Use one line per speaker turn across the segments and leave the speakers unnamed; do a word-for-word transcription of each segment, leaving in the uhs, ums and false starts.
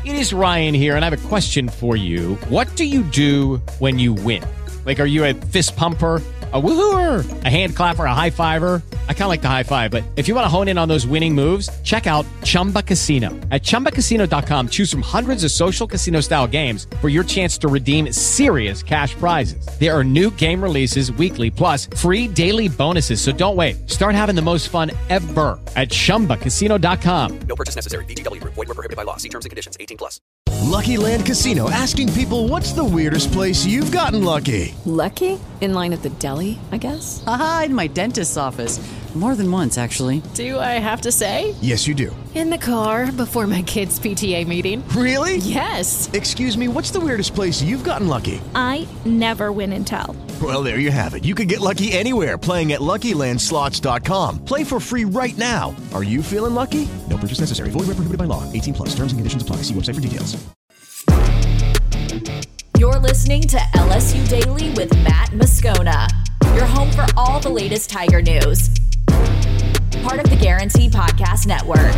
It is Ryan here, and I have a question for you. What do you do when you win? Like, are you a fist pumper, a woohooer, a hand clapper, a high fiver? I kind of like the high five, but if you want to hone in on those winning moves, check out Chumba Casino. At chumba casino dot com, choose from hundreds of social casino-style games for your chance to redeem serious cash prizes. There are new game releases weekly, plus free daily bonuses. So don't wait. Start having the most fun ever at chumba casino dot com.
No purchase necessary. V G W. Void where prohibited by law. See terms and conditions. eighteen plus.
Lucky Land Casino, asking people, what's the weirdest place you've gotten lucky?
Lucky? In line at the deli, I guess?
Aha, in my dentist's office. More than once, actually.
Do I have to say?
Yes, you do.
In the car before my kids' P T A meeting.
Really?
Yes.
Excuse me, what's the weirdest place you've gotten lucky?
I never win and tell.
Well, there you have it. You can get lucky anywhere, playing at Lucky Land Slots dot com. Play for free right now. Are you feeling lucky? No purchase necessary. Void where prohibited by law. eighteen plus. Terms and conditions apply. See website for details.
You're listening to L S U Daily with Matt Moscona. Your home for all the latest Tiger news. Part of the Guarantee Podcast Network.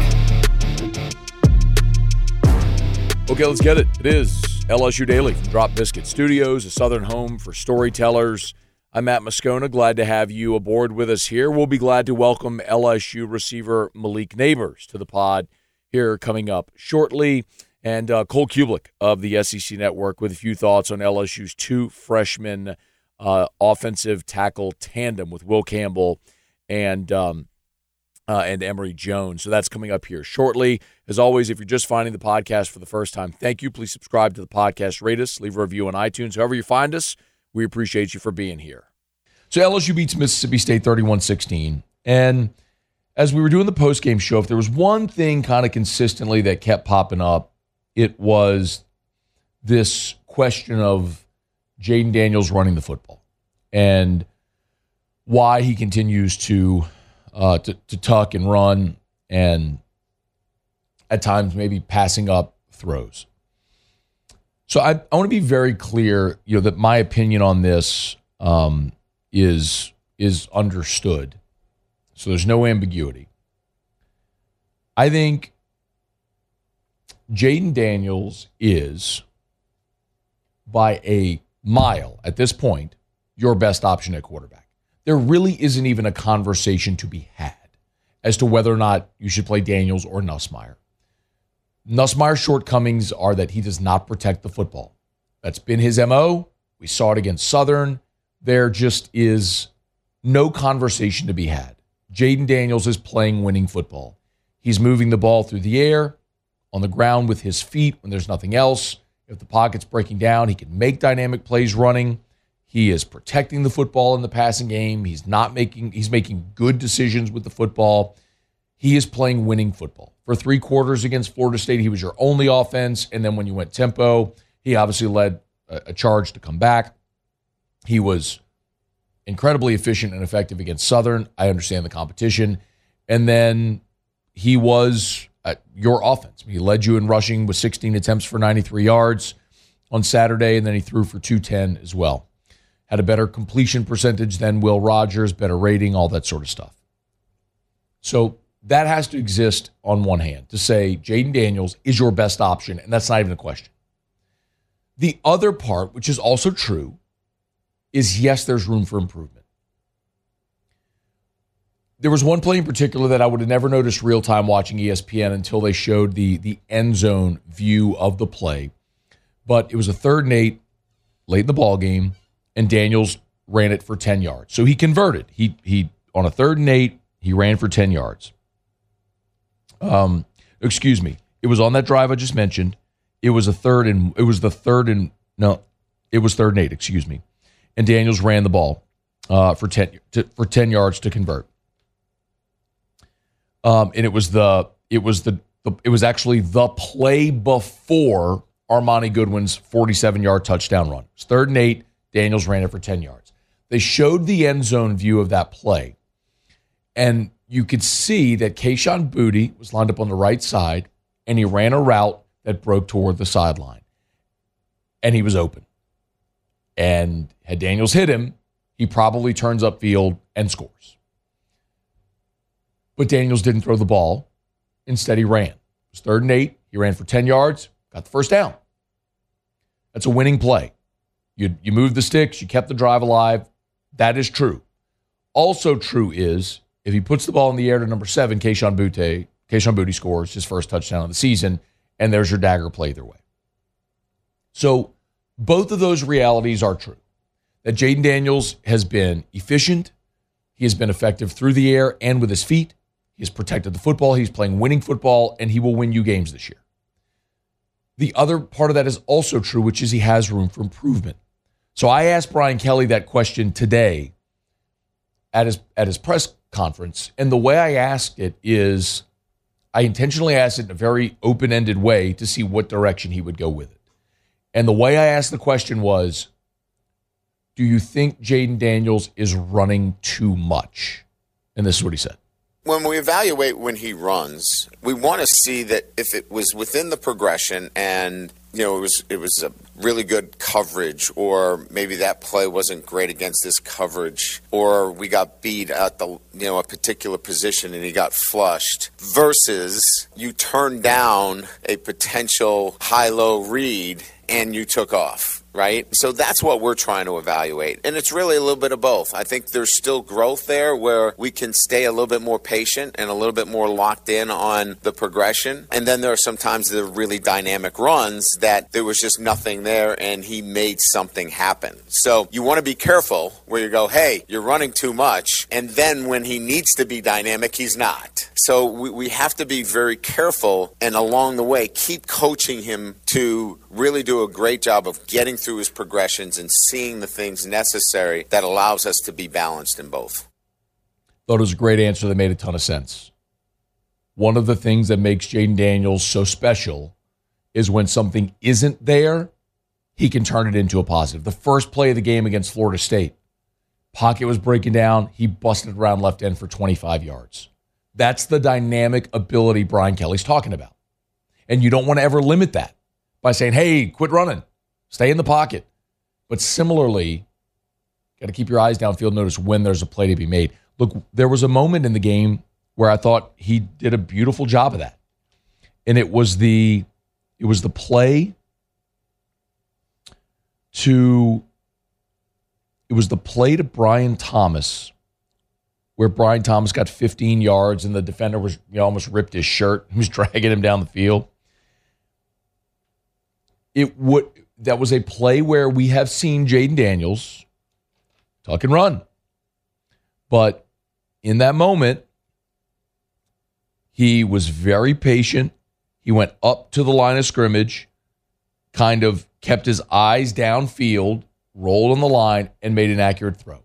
Okay, let's get it. It is L S U Daily from Drop Biscuit Studios, a southern home for storytellers. I'm Matt Moscona. Glad to have you aboard with us here. We'll be glad to welcome L S U receiver Malik Nabers to the pod here coming up shortly. And uh, Cole Kublik of the S E C Network with a few thoughts on L S U's two freshman uh, offensive tackle tandem with Will Campbell and um, uh, and Emory Jones. So that's coming up here shortly. As always, if you're just finding the podcast for the first time, thank you. Please subscribe to the podcast, rate us, leave a review on iTunes. However you find us, we appreciate you for being here. So L S U beats Mississippi State thirty-one sixteen. And as we were doing the postgame show, if there was one thing kind of consistently that kept popping up, it was this question of Jayden Daniels running the football and why he continues to, uh, to to tuck and run and at times maybe passing up throws. So I, I want to be very clear, you know, that my opinion on this um, is is understood. So there's no ambiguity. I think Jayden Daniels is, by a mile at this point, your best option at quarterback. There really isn't even a conversation to be had as to whether or not you should play Daniels or Nussmeier. Nussmeier's shortcomings are that he does not protect the football. That's been his M O. We saw it against Southern. There just is no conversation to be had. Jayden Daniels is playing winning football. He's moving the ball through the air, on the ground with his feet when there's nothing else. If the pocket's breaking down, he can make dynamic plays running. He is protecting the football in the passing game. He's not making, he's making good decisions with the football. He is playing winning football. For three quarters against Florida State, he was your only offense. And then when you went tempo, he obviously led a, a charge to come back. He was incredibly efficient and effective against Southern. I understand the competition. And then he was uh, your offense. He led you in rushing with sixteen attempts for ninety-three yards on Saturday, and then he threw for two ten as well. Had a better completion percentage than Will Rogers, better rating, all that sort of stuff. So that has to exist on one hand, to say Jayden Daniels is your best option, and that's not even a question. The other part, which is also true, is yes, there's room for improvement. There was one play in particular that I would have never noticed real-time watching E S P N until they showed the, the end zone view of the play. But it was a third and eight late in the ball game, and Daniels ran it for ten yards. So he converted. He he on a third and eight, he ran for ten yards. Um, excuse me. It was on that drive I just mentioned. It was a third and it was the third and no, it was third and eight. Excuse me. And Daniels ran the ball uh, for ten to, for ten yards to convert. Um, and it was the it was the, the it was actually the play before Armani Goodwin's forty-seven yard touchdown run. It was third and eight. Daniels ran it for ten yards. They showed the end zone view of that play, and you could see that Kayshon Boutte was lined up on the right side, and he ran a route that broke toward the sideline, and he was open. And had Daniels hit him, he probably turns upfield and scores. But Daniels didn't throw the ball. Instead, he ran. It was third and eight. He ran for ten yards, got the first down. That's a winning play. You, you moved the sticks, you kept the drive alive. That is true. Also true is if he puts the ball in the air to number seven, Kayshon Boutte, Kayshon Boutte scores his first touchdown of the season, and there's your dagger play either way. So both of those realities are true. That Jayden Daniels has been efficient. He has been effective through the air and with his feet. He has protected the football. He's playing winning football, and he will win you games this year. The other part of that is also true, which is he has room for improvement. So I asked Brian Kelly that question today at his at his press conference, and the way I asked it is I intentionally asked it in a very open-ended way to see what direction he would go with it. And the way I asked the question was, do you think Jayden Daniels is running too much? And this is what he said.
When we evaluate when he runs, we want to see that if it was within the progression and, you know, it was it was a really good coverage, or maybe that play wasn't great against this coverage, or we got beat at the, you know, a particular position and he got flushed, versus you turned down a potential high-low read and you took off, right? So that's what we're trying to evaluate. And it's really a little bit of both. I think there's still growth there where we can stay a little bit more patient and a little bit more locked in on the progression. And then there are sometimes the really dynamic runs that there was just nothing there and he made something happen. So you want to be careful where you go, hey, you're running too much. And then when he needs to be dynamic, he's not. So we, we have to be very careful and along the way keep coaching him to really do a great job of getting through his progressions and seeing the things necessary that allows us to be balanced in both.
Thought it was a great answer that made a ton of sense. One of the things that makes Jayden Daniels so special is when something isn't there, he can turn it into a positive. The first play of the game against Florida State, pocket was breaking down, he busted around left end for twenty-five yards. That's the dynamic ability Brian Kelly's talking about. And you don't want to ever limit that by saying, hey, quit running, stay in the pocket. But similarly, got to keep your eyes downfield, notice when there's a play to be made. Look, there was a moment in the game where I thought he did a beautiful job of that. And it was the it was the play to it was the play to Brian Thomas, where Brian Thomas got fifteen yards and the defender was, you know, almost ripped his shirt. He was dragging him down the field. It would that was a play where we have seen Jayden Daniels tuck and run. But in that moment, he was very patient. He went up to the line of scrimmage, kind of kept his eyes downfield, rolled on the line, and made an accurate throw.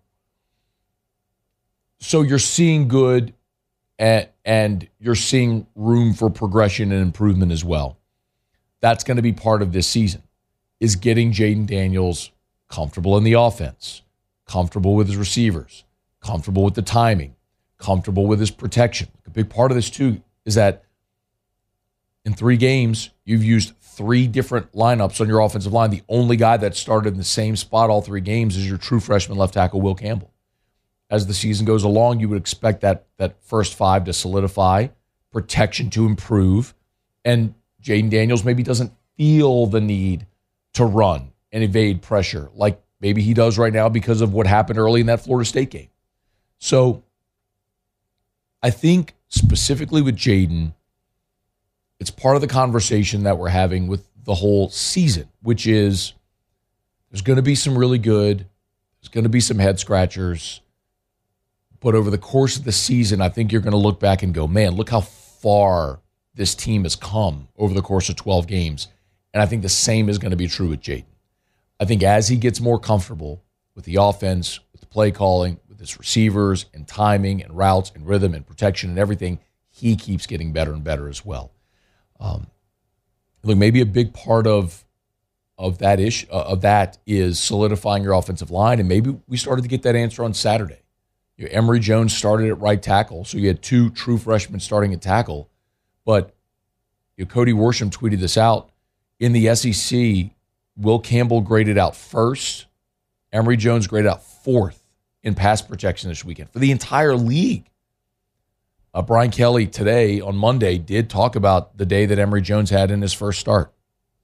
So you're seeing good, and, and you're seeing room for progression and improvement as well. That's going to be part of this season, is getting Jayden Daniels comfortable in the offense, comfortable with his receivers, comfortable with the timing, comfortable with his protection. A big part of this, too, is that in three games, you've used three different lineups on your offensive line. The only guy that started in the same spot all three games is your true freshman left tackle, Will Campbell. As the season goes along, you would expect that that first five to solidify, protection to improve, and Jayden Daniels maybe doesn't feel the need to run and evade pressure like maybe he does right now because of what happened early in that Florida State game. So I think specifically with Jayden, it's part of the conversation that we're having with the whole season, which is there's going to be some really good, there's going to be some head scratchers, but over the course of the season, I think you're going to look back and go, man, look how far this team has come over the course of twelve games. And I think the same is going to be true with Jayden. I think as he gets more comfortable with the offense, with the play calling, with his receivers and timing and routes and rhythm and protection and everything, he keeps getting better and better as well. Um, look, maybe a big part of of that issue uh, of that is solidifying your offensive line, and maybe we started to get that answer on Saturday. You know, Emory Jones started at right tackle, so you had two true freshmen starting at tackle. But you know, Cody Worsham tweeted this out. In the S E C, Will Campbell graded out first. Emory Jones graded out fourth in pass protection this weekend for the entire league. Uh, Brian Kelly today on Monday did talk about the day that Emory Jones had in his first start.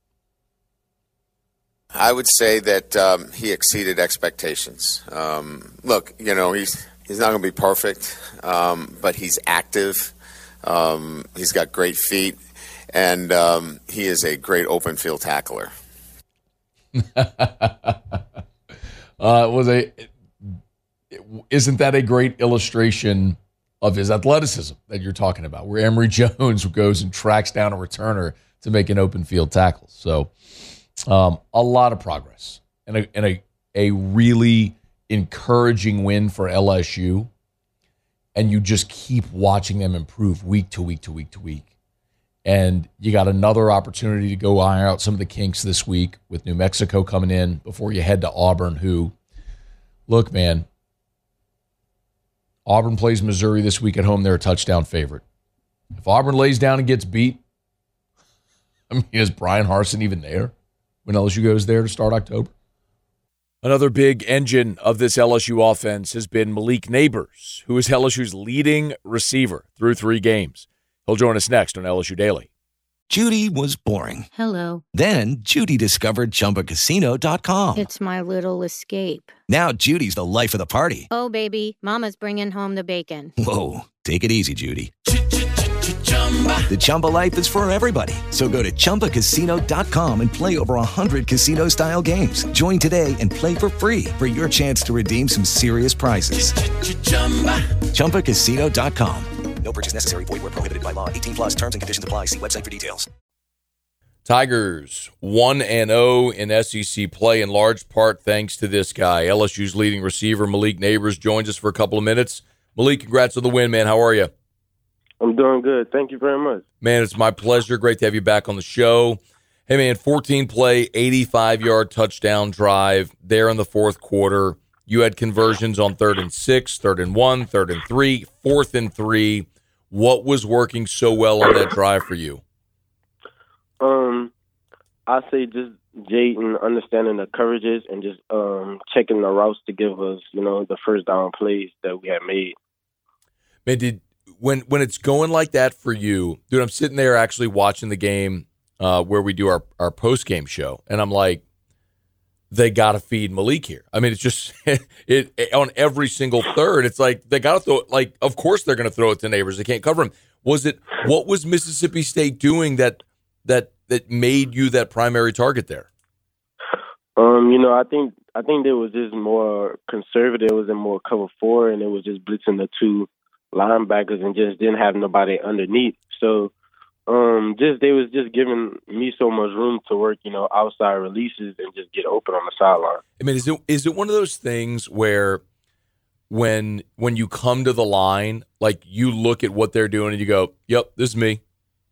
I would say that um, he exceeded expectations. Um, look, you know, he's he's not going to be perfect, um, but he's active. Um, he's got great feet, and um, he is a great open field tackler.
uh, was a isn't that a great illustration of his athleticism that you're talking about, where Emory Jones goes and tracks down a returner to make an open field tackle? So um, a lot of progress and a, and a a really encouraging win for L S U. And you just keep watching them improve week to week to week to week. And you got another opportunity to go iron out some of the kinks this week with New Mexico coming in before you head to Auburn, who, look, man, Auburn plays Missouri this week at home. They're a touchdown favorite. If Auburn lays down and gets beat, I mean, is Brian Harsin even there when L S U goes there to start October? Another big engine of this L S U offense has been Malik Nabers, who is L S U's leading receiver through three games. He'll join us next on L S U Daily.
Judy was boring.
Hello.
Then Judy discovered Chumba Casino dot com.
It's my little escape.
Now Judy's the life of the party.
Oh, baby, mama's bringing home the bacon.
Whoa, take it easy, Judy. The Chumba life is for everybody. So go to Chumba Casino dot com and play over one hundred casino-style games. Join today and play for free for your chance to redeem some serious prizes. Chumba Casino dot com.
No purchase necessary. Void where prohibited by law. eighteen plus terms and conditions apply. See website for details.
Tigers one and oh in S E C play, in large part thanks to this guy. L S U's leading receiver, Malik Nabers, joins us for a couple of minutes. Malik, congrats on the win, man. How are you?
I'm doing good. Thank you very much.
Man, it's my pleasure. Great to have you back on the show. Hey, man, fourteen play, eighty-five-yard touchdown drive there in the fourth quarter. You had conversions on third and six, third and one, third and three, fourth and three. What was working so well on that drive for you?
Um, I say just Jayden understanding the coverages and just um checking the routes to give us, you know, the first down plays that we had made.
Man, did when when it's going like that for you, dude? I'm sitting there actually watching the game uh, where we do our our post game show, and I'm like, they got to feed Malik here. I mean, it's just it, it on every single third. It's like they got to throw it. Like, of course they're going to throw it to Nabers. They can't cover him. Was it what was Mississippi State doing that that that made you that primary target there?
Um, you know, I think I think they was just more conservative. It was in more cover four, and it was just blitzing the two linebackers and just didn't have nobody underneath. So, um, just they was just giving me so much room to work, you know, outside releases and just get open on the sideline.
I mean, is it is it one of those things where when when you come to the line, like you look at what they're doing and you go, "Yep, this is me."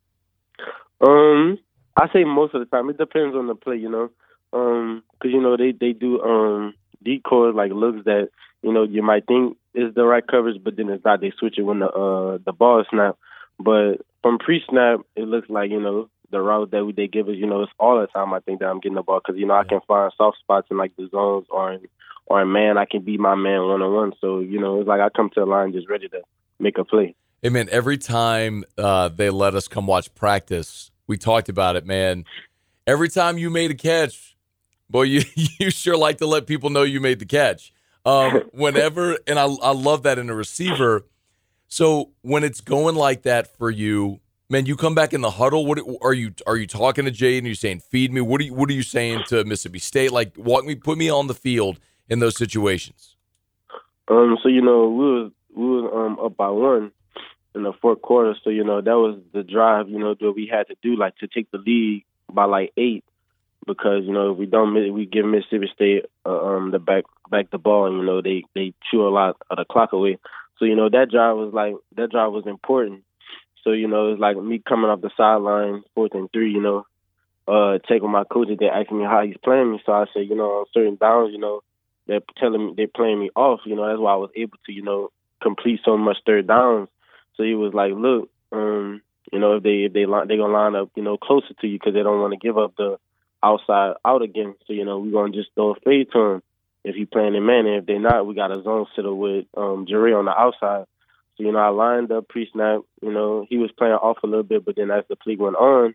Um, I say most of the time. It depends on the play, you know, um, because you know they they do um decoys like looks that you know you might think is the right coverage, but then it's not. They switch it when the uh the ball is snapped. But from pre-snap, it looks like, you know, the route that we, they give us, you know, it's all the time I think that I'm getting the ball because, you know, I can find soft spots in, like, the zones or in, or in man. I can beat my man one-on-one. So, you know, it's like I come to the line just ready to make a play.
Hey, man, every time uh, they let us come watch practice, we talked about it, man. Every time you made a catch, boy, you, you sure like to let people know you made the catch. Um, whenever, and I, I love that in a receiver. So when it's going like that for you, man, you come back in the huddle. What are you? Are you talking to Jayden? Are you saying feed me? What are you? What are you saying to Mississippi State? Like, walk me, put me on the field in those situations.
Um. So you know, we was we was um up by one in the fourth quarter. So you know that was the drive. You know that we had to do, like, to take the lead by like eight, because you know if we don't, we give Mississippi State uh, um the back back the ball, and you know they they chew a lot of the clock away. So, you know, that drive was like, that drive was important. So, you know, it's like me coming off the sideline, fourth and three, you know, uh, taking my coach, they asking me how he's playing me. So I said, you know, on certain downs, you know, they're telling me, they're playing me off. You know, that's why I was able to, you know, complete so much third downs. So he was like, look, um, you know, if they, if they, they're going to line up, you know, closer to you because they don't want to give up the outside out again. So, you know, we're going to just throw a fade to him if he playing in man, and if they're not, we got a zone sitter with um, Jarre on the outside. So, you know, I lined up pre-snap. You know, he was playing off a little bit, but then as the play went on,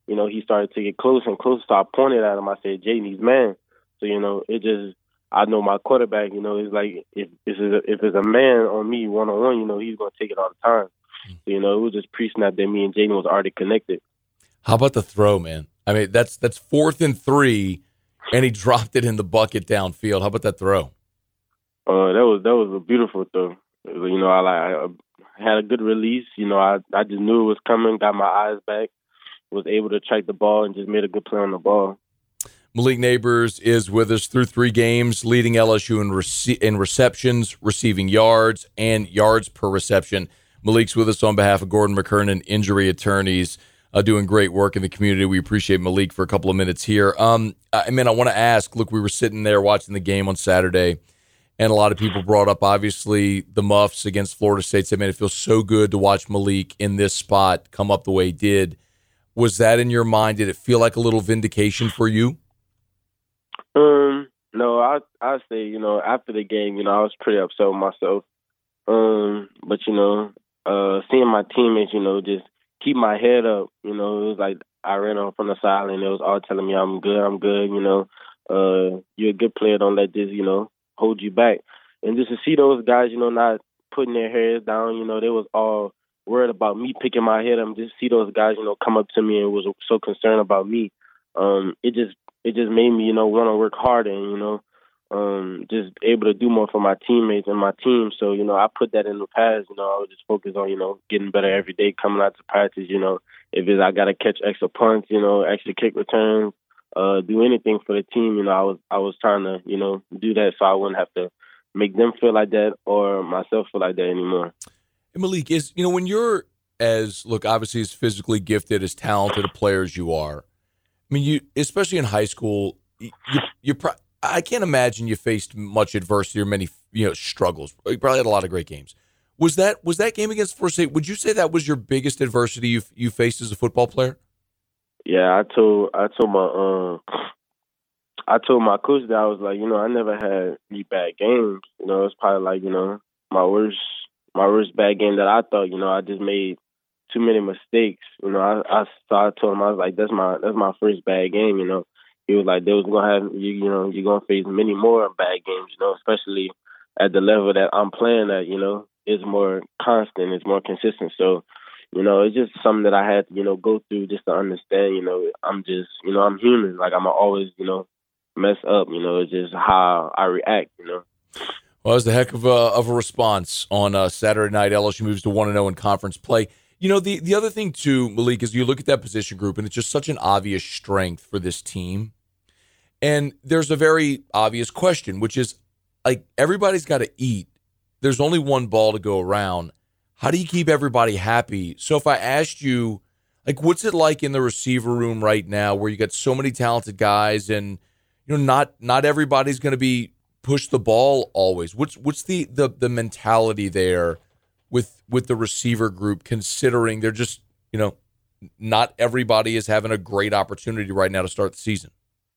you know, he started to get close and closer. So I pointed at him. I said, Jaden, he's man. So, you know, it just, I know my quarterback, you know, it's like if, if, it's, a, if it's a man on me one-on-one, you know, he's going to take it all the time. So, you know, it was just pre-snap that me and Jaden was already connected.
How about the throw, man? I mean, that's that's fourth and three, and he dropped it in the bucket downfield. How about that throw?
Uh, that was that was a beautiful throw. You know, I like I had a good release. You know, I I just knew it was coming. Got my eyes back. Was able to track the ball and just made a good play on the ball.
Malik Neighbors is with us through three games, leading L S U in rece- in receptions, receiving yards, and yards per reception. Malik's with us on behalf of Gordon McKernan Injury Attorneys. Uh, doing great work in the community. We appreciate Malik for a couple of minutes here. Um, I mean, I want to ask, look, we were sitting there watching the game on Saturday, and a lot of people brought up, obviously, the Muffs against Florida State. Said, man, it feels so good to watch Malik in this spot come up the way he did. Was that in your mind? Did it feel like a little vindication for you?
Um, no, I I say, you know, after the game, you know, I was pretty upset with myself. Um, but, you know, uh, seeing my teammates, you know, just keep my head up, you know, it was like I ran off from the sideline. It was all telling me I'm good, I'm good, you know. Uh, you're a good player. Don't let this, you know, hold you back. And just to see those guys, you know, not putting their heads down, you know, they was all worried about me picking my head up. And just see those guys, you know, come up to me and was so concerned about me. Um, it just it just made me, you know, want to work harder and, you know, um, just able to do more for my teammates and my team. So, you know, I put that in the past. You know, I was just focused on, you know, getting better every day, coming out to practice. You know, if it's I got to catch extra punts, you know, extra kick returns, uh, do anything for the team. You know, I was I was trying to, you know, do that so I wouldn't have to make them feel like that or myself feel like that anymore.
And Malik, is, you know, when you're as, look, obviously as physically gifted, as talented a player as you are, I mean, you, especially in high school, you, you're pro- I can't imagine you faced much adversity or many, you know, struggles. You probably had a lot of great games. Was that was that game against Florida State? Would you say that was your biggest adversity you you faced as a football player?
Yeah, I told I told my um I told my coach that I was like, you know, I never had any bad games. You know, it's probably like, you know, my worst my worst bad game that I thought. You know, I just made too many mistakes. You know, I I, so I told him I was like, that's my that's my first bad game. You know. He was like, "They was gonna have you, you know, you're gonna face many more bad games, you know, especially at the level that I'm playing at. You know, it's more constant, it's more consistent. So, you know, it's just something that I had to, you know, go through just to understand. You know, I'm just, you know, I'm human. Like I'm always, you know, mess up. You know, it's just how I react. You know."
Well, it was a heck of a of a response on uh, Saturday night. L S U moves to one and zero in conference play. You know, the the other thing too, Malik, is you look at that position group, and it's just such an obvious strength for this team. And there's a very obvious question, which is, like, everybody's got to eat. There's only one ball to go around. How do you keep everybody happy? So if I asked you, like, what's it like in the receiver room right now where you got so many talented guys and, you know, not not everybody's going to be push the ball always. What's what's the, the the mentality there with with the receiver group, considering they're just, you know, not everybody is having a great opportunity right now to start the season?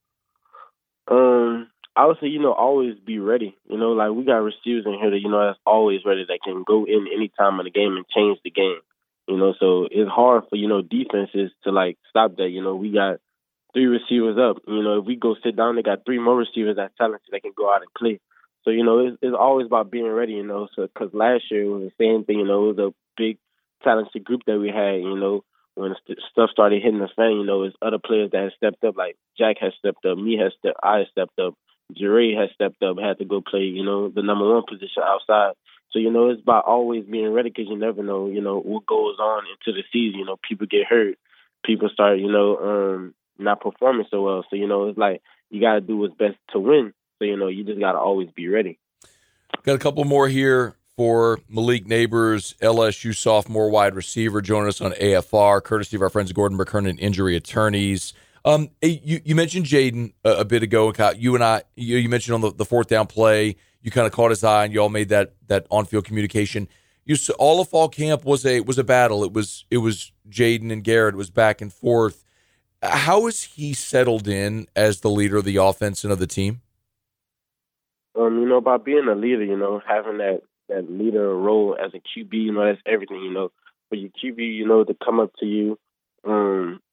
Um, I would say, you know, always be ready. You know, like we got receivers in here that, you know, that's always ready, that can go in any time of the game and change the game. You know, so it's hard for, you know, defenses to, like, stop that. You know, we got three receivers up. You know, if we go sit down, they got three more receivers that's talented that can go out and play. So, you know, it's, it's always about being ready, you know, so because last year it was the same thing, you know, it was a big talented group that we had, you know. When stuff started hitting the fan, you know, it's other players that have stepped up, like Jack has stepped up, me has stepped, I have stepped up, Jure has stepped up, had to go play, you know, the number one position outside. So, you know, it's about always being ready because you never know, you know, what goes on into the season. You know, people get hurt, people start, you know, um, not performing so well. So, you know, it's like you got to do what's best to win. So, you know, you just got to always be ready.
Got a couple more here for Malik Neighbors, L S U sophomore wide receiver, joining us on A F R, courtesy of our friends Gordon McKernan Injury Attorneys. Um, you, you mentioned Jaden a, a bit ago. You and I, you, you mentioned on the, the fourth down play, you kind of caught his eye, and you all made that that on field communication. You all of fall camp was a was a battle. It was it was Jaden and Garrett. It was back and forth. How is he settled in as the leader of the offense and of the team?
Um, you know, by being a leader, you know, having that. that leader role as a Q B, you know, that's everything, you know. For your Q B, you know, to come up to you, um,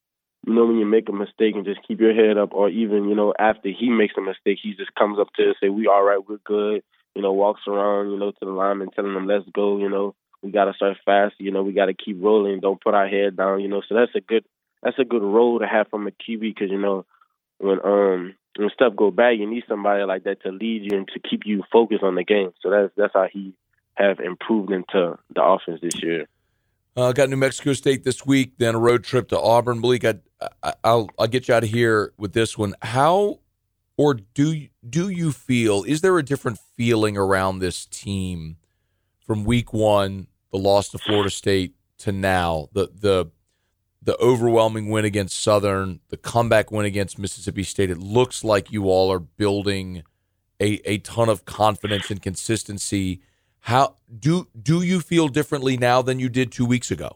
you know, when you make a mistake and just keep your head up, or even, you know, after he makes a mistake, he just comes up to us and say, we all right, we're good, you know, walks around, you know, to the lineman telling them, let's go, you know, we got to start fast, you know, we got to keep rolling, don't put our head down, you know. So that's a good that's a good role to have from a Q B, because, you know, when um when stuff go bad, you need somebody like that to lead you and to keep you focused on the game. So that's that's how he have improved into the offense this year.
Uh, got New Mexico State this week, then a road trip to Auburn. Malik, I, I, I'll I'll get you out of here with this one. How or do do you feel? Is there a different feeling around this team from week one, the loss to Florida State, to now, the the the overwhelming win against Southern, the comeback win against Mississippi State? It looks like you all are building a a ton of confidence and consistency. How do do you feel differently now than you did two weeks ago?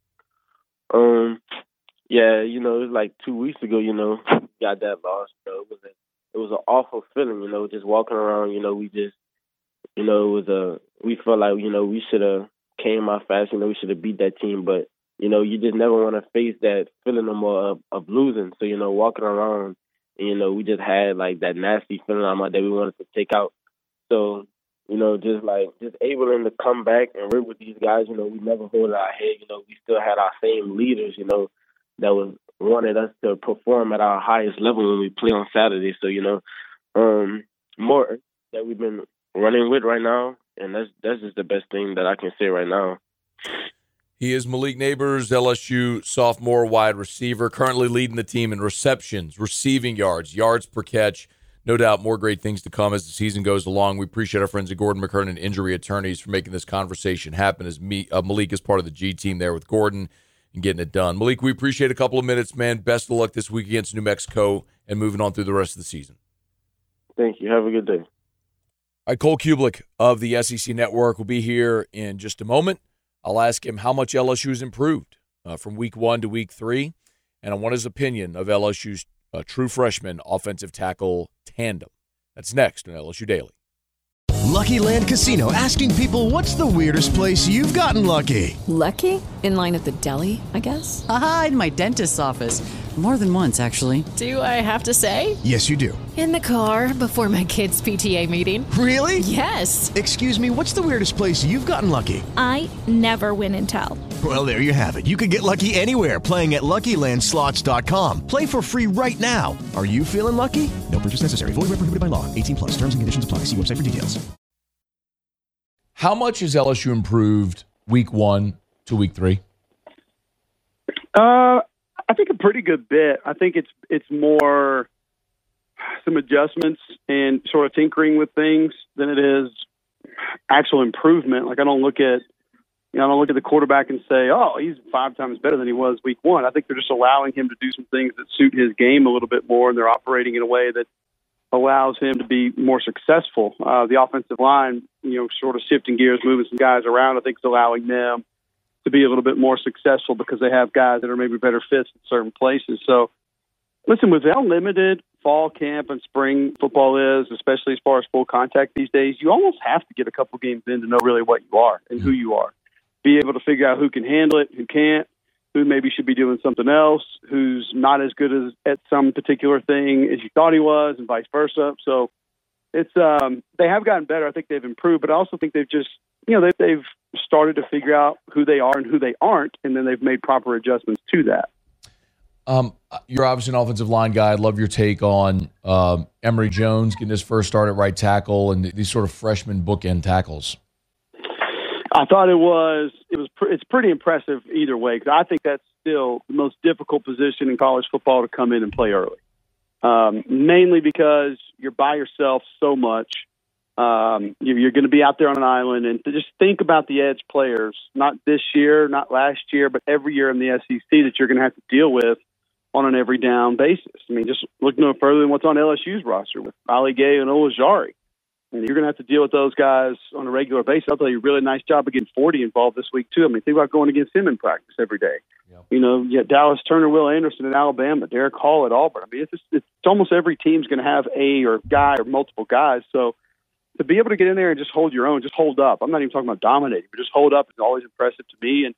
Um, yeah, you know, it was like two weeks ago. You know, got that loss. You know, it was a, it was an awful feeling. You know, just walking around. You know, we just, you know, it was a we felt like, you know, we should have came out fast. You know, we should have beat that team. But, you know, you just never want to face that feeling no more of, of losing. So, you know, walking around, and, you know, we just had like that nasty feeling on my that we wanted to take out. So, you know, just like just able to come back and work with these guys. You know, we never hold our head. You know, we still had our same leaders, you know, that was wanted us to perform at our highest level when we play on Saturday. So, you know, um, more that we've been running with right now, and that's that's just the best thing that I can say right now.
He is Malik Neighbors, L S U sophomore wide receiver, currently leading the team in receptions, receiving yards, yards per catch. No doubt more great things to come as the season goes along. We appreciate our friends at Gordon McKernan Injury Attorneys for making this conversation happen, as me, uh, Malik is part of the G team there with Gordon and getting it done. Malik, we appreciate a couple of minutes, man. Best of luck this week against New Mexico and moving on through the rest of the season.
Thank you. Have a good day.
All right, Cole Kublik of the S E C Network will be here in just a moment. I'll ask him how much L S U has improved uh, from week one to week three, and I want his opinion of L S U's uh, true freshman offensive tackle tandem. That's next on L S U Daily.
Lucky Land Casino, asking people, what's the weirdest place you've gotten lucky?
Lucky? In line at the deli, I guess?
Aha, in my dentist's office. More than once, actually.
Do I have to say?
Yes, you do.
In the car before my kids' P T A meeting.
Really?
Yes.
Excuse me, what's the weirdest place you've gotten lucky?
I never win and tell.
Well, there you have it. You can get lucky anywhere, playing at Lucky Land Slots dot com. Play for free right now. Are you feeling lucky? No purchase necessary. Void where prohibited by law. eighteen plus. Terms and conditions apply. See website for details.
How much has L S U improved week one to week three?
Uh, I think a pretty good bit. I think it's it's more some adjustments and sort of tinkering with things than it is actual improvement. Like I don't look at you know I don't look at the quarterback and say, oh, he's five times better than he was week one. I think they're just allowing him to do some things that suit his game a little bit more, and they're operating in a way that allows him to be more successful. Uh, the offensive line, you know, sort of shifting gears, moving some guys around, I think is allowing them to be a little bit more successful because they have guys that are maybe better fits in certain places. So, listen, with how limited fall camp and spring football is, especially as far as full contact these days, you almost have to get a couple games in to know really what you are and who you are. Be able to figure out who can handle it, who can't, who maybe should be doing something else, who's not as good as at some particular thing as you thought he was, and vice versa. So it's um, they have gotten better. I think they've improved, but I also think they've just, you know, they, they've started to figure out who they are and who they aren't, and then they've made proper adjustments to that.
Um, you're obviously an offensive line guy. I'd love your take on um, Emory Jones getting his first start at right tackle and these sort of freshman bookend tackles.
I thought it was it was pr- it's pretty impressive either way, because I think that's still the most difficult position in college football to come in and play early. Um, mainly because you're by yourself so much. Um, you're, you're going to be out there on an island, and to just think about the edge players, not this year, not last year, but every year in the S E C that you're going to have to deal with on an every down basis. I mean, just look no further than what's on L S U's roster with Ali Gay and Olajari. And you're going to have to deal with those guys on a regular basis. I'll tell you, a really nice job of getting forty involved this week, too. I mean, think about going against him in practice every day. Yep. You know, you got Dallas Turner, Will Anderson in Alabama, Derek Hall at Auburn. I mean, it's, just, it's almost every team's going to have a or guy or multiple guys. So to be able to get in there and just hold your own, just hold up. I'm not even talking about dominating, but just hold up is always impressive to me. And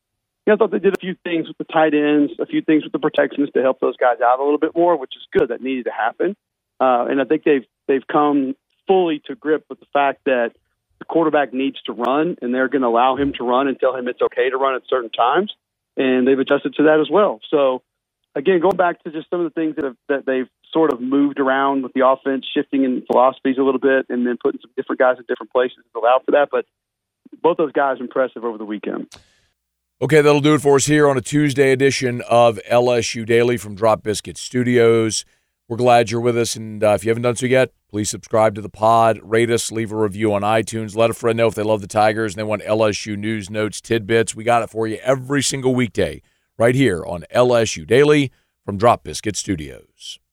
you know, I thought they did a few things with the tight ends, a few things with the protections to help those guys out a little bit more, which is good. That needed to happen. Uh, and I think they've they've come fully to grip with the fact that the quarterback needs to run, and they're going to allow him to run and tell him it's okay to run at certain times. And they've adjusted to that as well. So, again, going back to just some of the things that have, that they've sort of moved around with the offense, shifting in philosophies a little bit, and then putting some different guys in different places to allow for that. But both those guys impressive over the weekend.
Okay, that'll do it for us here on a Tuesday edition of L S U Daily from Drop Biscuit Studios. We're glad you're with us, and uh, if you haven't done so yet, please subscribe to the pod, rate us, leave a review on iTunes, let a friend know if they love the Tigers and they want L S U news, notes, tidbits. We got it for you every single weekday right here on L S U Daily from Drop Biscuit Studios.